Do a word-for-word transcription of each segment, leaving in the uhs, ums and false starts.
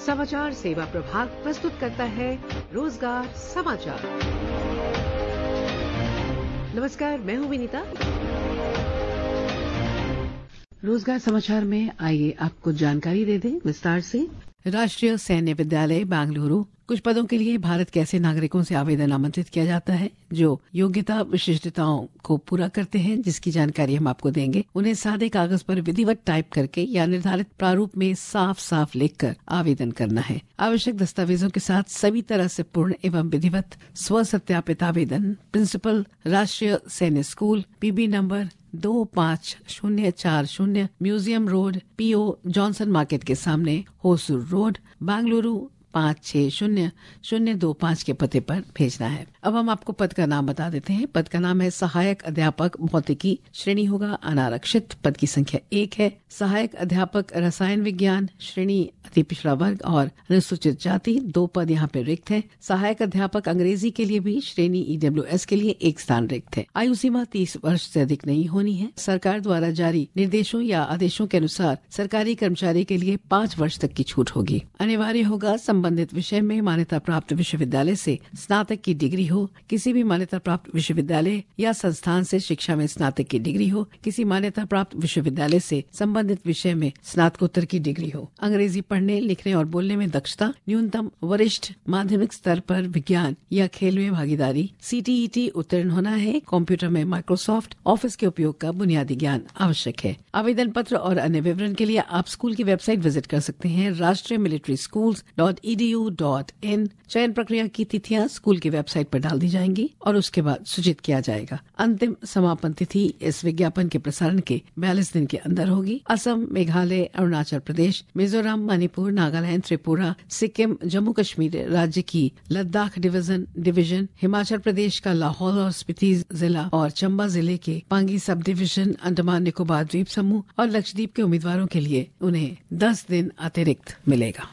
समाचार सेवा प्रभाग प्रस्तुत करता है रोजगार समाचार। नमस्कार, मैं हूं विनीता। रोजगार समाचार में आइए आपको जानकारी दे दें विस्तार से। राष्ट्रीय सैन्य विद्यालय बेंगलुरु कुछ पदों के लिए भारत के ऐसे नागरिकों से आवेदन आमंत्रित किया जाता है जो योग्यता विशिष्टताओं को पूरा करते हैं, जिसकी जानकारी हम आपको देंगे। उन्हें सादे कागज पर विधिवत टाइप करके या निर्धारित प्रारूप में साफ साफ लिखकर आवेदन करना है। आवश्यक दस्तावेजों के साथ सभी तरह से पूर्ण एवं विधिवत स्व सत्यापित आवेदन प्रिंसिपल राष्ट्रीय सैन्य स्कूल, पीबी नंबर दो पाँच शून्य चार शून्य, museum road, PO Johnson market के सामने, होसूर रोड, बेंगलुरु पाँच छह शून्य शून्य दो पाँच के पते पर भेजना है। अब हम आपको पद का नाम बता देते हैं। पद का नाम है सहायक अध्यापक भौतिकी, श्रेणी होगा अनारक्षित, पद की संख्या एक है। सहायक अध्यापक रसायन विज्ञान, श्रेणी अति पिछड़ा वर्ग और अनुसूचित जाति, दो पद यहाँ पे रिक्त है। सहायक अध्यापक अंग्रेजी के लिए भी श्रेणी ईडब्ल्यूएस के लिए एक स्थान रिक्त है। आयु सीमा तीस वर्ष से अधिक नहीं होनी है। सरकार द्वारा जारी निर्देशों या आदेशों के अनुसार सरकारी कर्मचारी के लिए पाँच वर्ष तक की छूट होगी। अनिवार्य होगा संबंधित विषय में मान्यता प्राप्त विश्वविद्यालय से स्नातक की डिग्री हो, किसी भी मान्यता प्राप्त विश्वविद्यालय या संस्थान से शिक्षा में स्नातक की डिग्री हो, किसी मान्यता प्राप्त विश्वविद्यालय से संबंधित विषय में स्नातकोत्तर की डिग्री हो। अंग्रेजी पढ़ने, लिखने और बोलने में दक्षता, न्यूनतम वरिष्ठ माध्यमिक स्तर पर विज्ञान या खेल में भागीदारी, सीटीईटी उत्तीर्ण होना है। कंप्यूटर में माइक्रोसॉफ्ट ऑफिस के उपयोग का बुनियादी ज्ञान आवश्यक है। आवेदन पत्र और अन्य विवरण के लिए आप स्कूल की वेबसाइट विजिट कर सकते हैं, राष्ट्रीय military schools dot E D U dot in. चयन प्रक्रिया की तिथियां स्कूल की वेबसाइट पर डाल दी जाएंगी और उसके बाद सूचित किया जाएगा। अंतिम समापन तिथि इस विज्ञापन के प्रसारण के बयालीस दिन के अंदर होगी। असम, मेघालय, अरुणाचल प्रदेश, मिजोरम, मणिपुर, नागालैंड, त्रिपुरा, सिक्किम, जम्मू कश्मीर राज्य की लद्दाख डिवीजन डिवीजन हिमाचल प्रदेश का लाहौल और स्पीति जिला और चंबा जिले के पांगी सब डिवीजन, अंडमान निकोबार द्वीप समूह और लक्षद्वीप के उम्मीदवारों के लिए उन्हें दस दिन अतिरिक्त मिलेगा।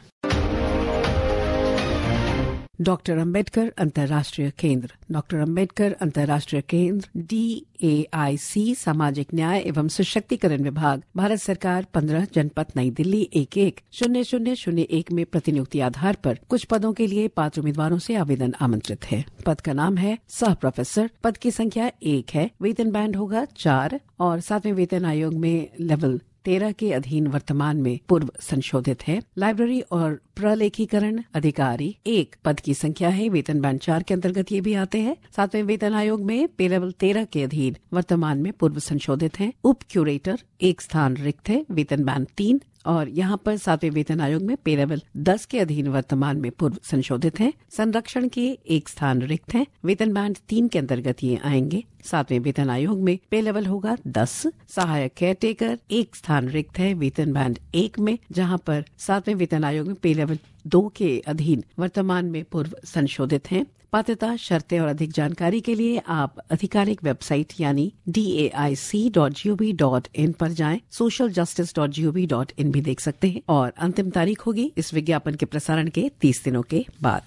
डॉक्टर अंबेडकर अंतर्राष्ट्रीय केंद्र। डॉक्टर अंबेडकर अंतर्राष्ट्रीय केंद्र डी ए आई सी सामाजिक न्याय एवं सशक्तिकरण विभाग, भारत सरकार, पंद्रह जनपद नई दिल्ली एक एक शून्य शून्य शून्य एक में प्रतिनियुक्ति आधार पर कुछ पदों के लिए पात्र उम्मीदवारों से आवेदन आमंत्रित है। पद का नाम है सह प्रोफेसर, पद की संख्या एक है। वेतन बैंड होगा चार और सातवें वेतन आयोग में लेवल तेरह के अधीन वर्तमान में पूर्व संशोधित है। लाइब्रेरी और प्रलेखीकरण अधिकारी एक पद की संख्या है। वेतन बैंड चार के अंतर्गत ये भी आते हैं। सातवें वेतन आयोग में पे लेवल तेरह के अधीन वर्तमान में पूर्व संशोधित है। उप क्यूरेटर एक स्थान रिक्त है। वेतन बैंड तीन और यहाँ पर सातवें वेतन आयोग में पे लेवल दस के अधीन वर्तमान में पूर्व संशोधित है। संरक्षण के एक स्थान रिक्त है। वेतन बैंड तीन के अंतर्गत ये आएंगे। सातवें वेतन आयोग में पे लेवल होगा दस। सहायक केयर टेकर एक स्थान रिक्त है वेतन बैंड एक में, जहाँ पर सातवें वेतन आयोग में पे लेवल दो के अधीन वर्तमान में पूर्व संशोधित हैं। पात्रता, शर्तें और अधिक जानकारी के लिए आप आधिकारिक वेबसाइट यानी D A I C dot G O V dot in पर जाएं। Social justice dot G O V dot in भी देख सकते हैं और अंतिम तारीख होगी इस विज्ञापन के प्रसारण के तीस दिनों के बाद।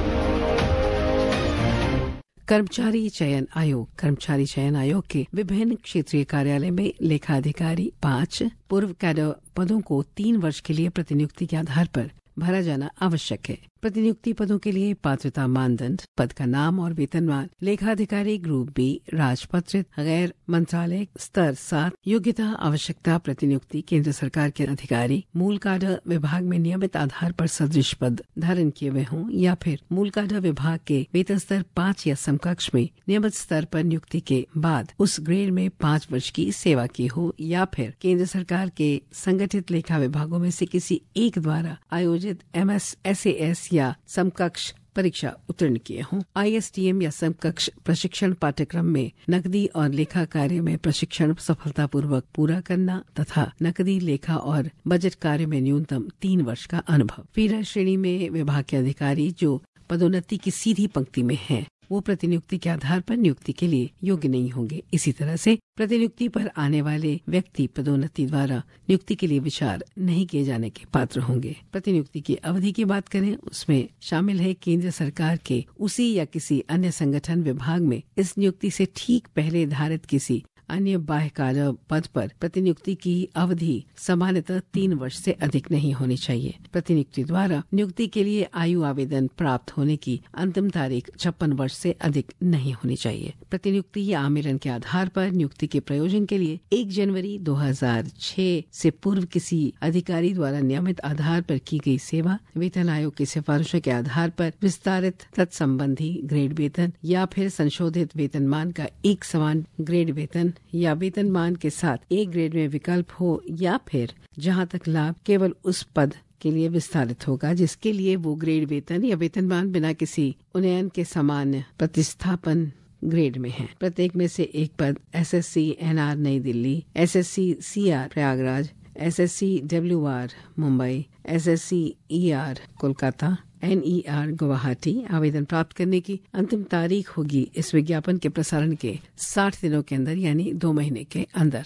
कर्मचारी चयन आयोग। कर्मचारी चयन आयोग के विभिन्न क्षेत्रीय कार्यालय में लेखा अधिकारी पाँच पूर्व कैडर पदों को तीन वर्ष के लिए प्रतिनियुक्ति के आधार पर भरा जाना आवश्यक है। प्रतिनियुक्ति पदों के लिए पात्रता मानदंड, पद का नाम और वेतनमान, लेखाधिकारी ग्रुप बी, राजपत्रित, गैर मंत्रालय स्तर सात, योग्यता आवश्यकता प्रतिनियुक्ति केंद्र सरकार के अधिकारी, मूल काडर विभाग में नियमित आधार पर सदृश पद धारण किए हुए हों या फिर मूल काडर विभाग के वेतन स्तर पाँच या समकक्ष में नियमित स्तर पर नियुक्ति के बाद उस ग्रेड में पाँच वर्ष की सेवा की हो या फिर केंद्र सरकार के संगठित लेखा विभागों में से किसी एक द्वारा आयोजित M S S A S या समकक्ष परीक्षा उत्तीर्ण किए हों। आई एस टी एम या समकक्ष प्रशिक्षण पाठ्यक्रम में नकदी और लेखा कार्य में प्रशिक्षण सफलतापूर्वक पूरा करना तथा नकदी, लेखा और बजट कार्य में न्यूनतम तीन वर्ष का अनुभव। फीडर श्रेणी में विभाग के अधिकारी जो पदोन्नति की सीधी पंक्ति में हैं, वो प्रतिनियुक्ति के आधार पर नियुक्ति के लिए योग्य नहीं होंगे। इसी तरह से प्रतिनियुक्ति पर आने वाले व्यक्ति पदोन्नति द्वारा नियुक्ति के लिए विचार नहीं किए जाने के पात्र होंगे। प्रतिनियुक्ति की अवधि की बात करें, उसमें शामिल है केंद्र सरकार के उसी या किसी अन्य संगठन विभाग में इस नियुक्ति से ठीक पहले धारित किसी अन्य बाह्यकाल पद पर प्रतिनियुक्ति की अवधि सामान्यतः तीन वर्ष से अधिक नहीं होनी चाहिए। प्रतिनियुक्ति द्वारा नियुक्ति के लिए आयु आवेदन प्राप्त होने की अंतिम तारीख छप्पन वर्ष से अधिक नहीं होनी चाहिए। प्रतिनियुक्ति या आमिरन के आधार पर नियुक्ति के प्रयोजन के लिए एक जनवरी दो हजार छह से पूर्व किसी अधिकारी द्वारा नियमित आधार पर की गई सेवा, वेतन आयोग की सिफारिशों के आधार पर विस्तारित तत्संबंधी ग्रेड वेतन या फिर संशोधित वेतनमान का एक समान ग्रेड वेतन या वेतनमान के साथ एक ग्रेड में विकल्प हो, या फिर जहां तक लाभ केवल उस पद के लिए विस्तारित होगा जिसके लिए वो ग्रेड वेतन या वेतनमान बिना किसी उन्नयन के समान प्रतिस्थापन ग्रेड में है। प्रत्येक में से एक पद एसएससी एनआर नई Delhi, SSC CR Prayagraj, SSC WR Mumbai, SSC ER Kolkata, NER Guwahati. आवेदन प्राप्त करने की अंतिम तारीख होगी इस विज्ञापन के प्रसारण के साठ दिनों के अंदर, यानी दो महीने के अंदर।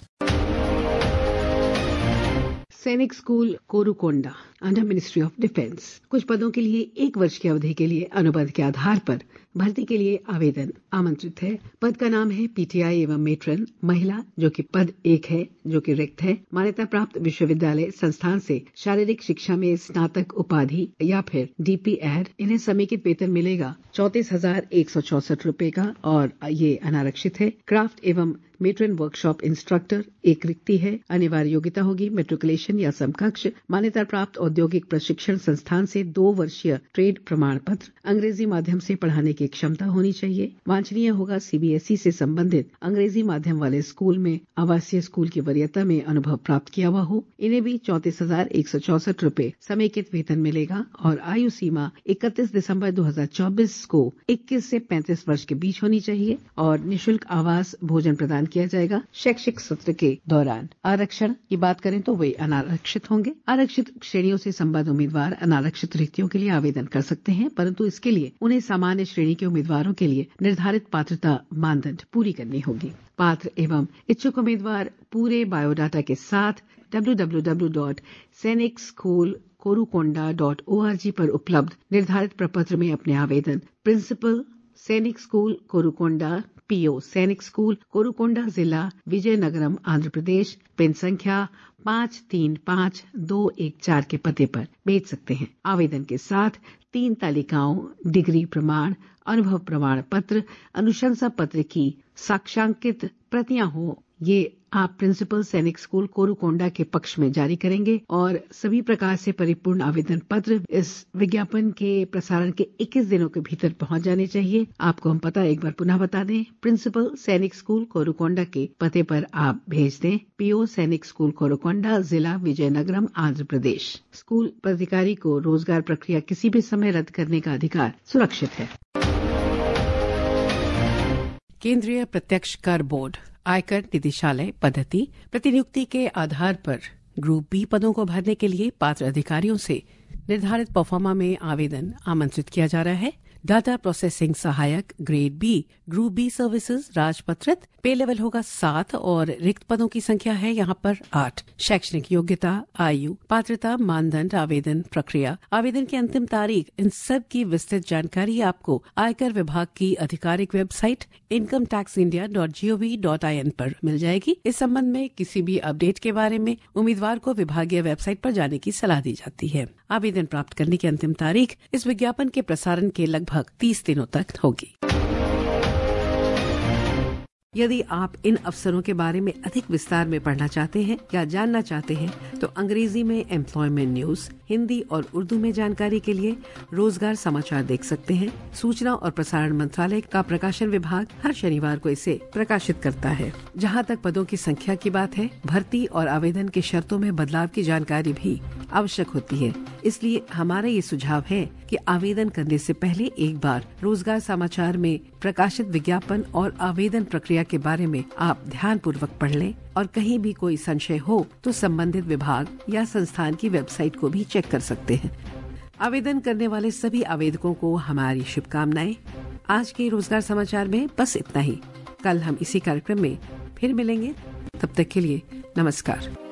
Sainik school Korukonda under ministry of defence. कुछ पदों के लिए एक वर्ष की अवधि के लिए अनुबंध के आधार पर भर्ती के लिए आवेदन आमंत्रित है। पद का नाम है पीटीआई एवं मेट्रन महिला, जो कि पद एक है, जो कि रिक्त है। मान्यता प्राप्त विश्वविद्यालय संस्थान से शारीरिक शिक्षा में स्नातक उपाधि या फिर डीपी एड। इन्हें समेकित वेतन मिलेगा चौतीस हजार एक सौ चौसठ रूपये का, और ये अनारक्षित है। क्राफ्ट एवं मेट्रन वर्कशॉप इंस्ट्रक्टर एक रिक्ति है। अनिवार्य योग्यता होगी मेट्रिकुलेशन या समकक्ष। मान्यता प्राप्त औद्योगिक प्रशिक्षण संस्थान से दो वर्षीय ट्रेड प्रमाण पत्र। अंग्रेजी माध्यम से पढ़ाने की क्षमता होनी चाहिए। वांछनीय होगा सीबीएसई से संबंधित अंग्रेजी माध्यम वाले स्कूल में आवासीय स्कूल की वरीयता में अनुभव प्राप्त किया हुआ हो। इन्हें भी चौतीस हजार एक सौ चौसठ रूपये समेकित वेतन मिलेगा, और आयु सीमा इकतीस दिसंबर दो हजार चौबीस को इक्कीस से पैंतीस वर्ष के बीच होनी चाहिए, और निःशुल्क आवास भोजन प्रदान किया जाएगा शैक्षिक सत्र के दौरान। आरक्षण की बात करें तो वे अनारक्षित होंगे। आरक्षित श्रेणियों से संबद्ध उम्मीदवार अनारक्षित रिक्तियों के लिए आवेदन कर सकते हैं, परंतु इसके लिए उन्हें सामान्य श्रेणी के उम्मीदवारों के लिए निर्धारित पात्रता मानदंड पूरी करनी होगी। पात्र एवं इच्छुक उम्मीदवार पूरे बायोडाटा के साथ W W W dot Sainik school Korukonda dot O R G पर उपलब्ध निर्धारित प्रपत्र में अपने आवेदन principal Sainik school Korukonda, PO Sainik school Korukonda, जिला विजयनगरम, आंध्र प्रदेश, पिन संख्या पाँच तीन पाँच दो एक चार के पते पर भेज सकते हैं। आवेदन के साथ तीन तालिकाओं, डिग्री प्रमाण, अनुभव प्रमाण पत्र, अनुशंसा पत्र की साक्षांकित प्रतियां हो, ये आप प्रिंसिपल सैनिक स्कूल कोरुकोंडा के पक्ष में जारी करेंगे, और सभी प्रकार से परिपूर्ण आवेदन पत्र इस विज्ञापन के प्रसारण के इक्कीस दिनों के भीतर पहुंच जाने चाहिए। आपको हम पता एक बार पुनः बता दें, प्रिंसिपल सैनिक स्कूल कोरुकोंडा के पते पर आप भेज दें। पीओ सैनिक स्कूल कोरुकोंडा, जिला विजयनगरम, आंध्र प्रदेश। स्कूल पदाधिकारी को रोजगार प्रक्रिया किसी भी समय रद्द करने का अधिकार सुरक्षित है। केंद्रीय प्रत्यक्ष कर बोर्ड आयकर निदेशालय पद्धति प्रतिनियुक्ति के आधार पर ग्रुप बी पदों को भरने के लिए पात्र अधिकारियों से निर्धारित परफॉर्मा में आवेदन आमंत्रित किया जा रहा है। डाटा प्रोसेसिंग सहायक grade B, group B services राजपत्रित, पे लेवल होगा सात और रिक्त पदों की संख्या है यहाँ पर आठ। शैक्षणिक योग्यता, आयु, पात्रता, मानदंड, आवेदन प्रक्रिया, आवेदन की अंतिम तारीख, इन सब की विस्तृत जानकारी आपको आयकर विभाग की आधिकारिक website income tax India dot G O V dot I N पर मिल जाएगी। इस संबंध में किसी भी अपडेट के बारे में उम्मीदवार को विभागीय वेबसाइट पर जाने की सलाह दी जाती है। आवेदन प्राप्त करने की अंतिम तारीख इस विज्ञापन के प्रसारण के लगभग तीस दिनों तक होगी। यदि आप इन अवसरों के बारे में अधिक विस्तार में पढ़ना चाहते हैं या जानना चाहते हैं तो अंग्रेजी में एम्प्लॉयमेंट न्यूज, हिंदी और उर्दू में जानकारी के लिए रोजगार समाचार देख सकते हैं। सूचना और प्रसारण मंत्रालय का प्रकाशन विभाग हर शनिवार को इसे प्रकाशित करता है। जहां तक पदों की संख्या की बात है, भर्ती और आवेदन की शर्तों में बदलाव की जानकारी भी आवश्यक होती है। इसलिए हमारा ये सुझाव है कि आवेदन करने से पहले एक बार रोजगार समाचार में प्रकाशित विज्ञापन और आवेदन प्रक्रिया के बारे में आप ध्यान पूर्वक पढ़ लें, और कहीं भी कोई संशय हो तो संबंधित विभाग या संस्थान की वेबसाइट को भी चेक कर सकते हैं। आवेदन करने वाले सभी आवेदकों को हमारी शुभकामनाएं। आज के रोजगार समाचार में बस इतना ही। कल हम इसी कार्यक्रम में फिर मिलेंगे। तब तक के लिए नमस्कार।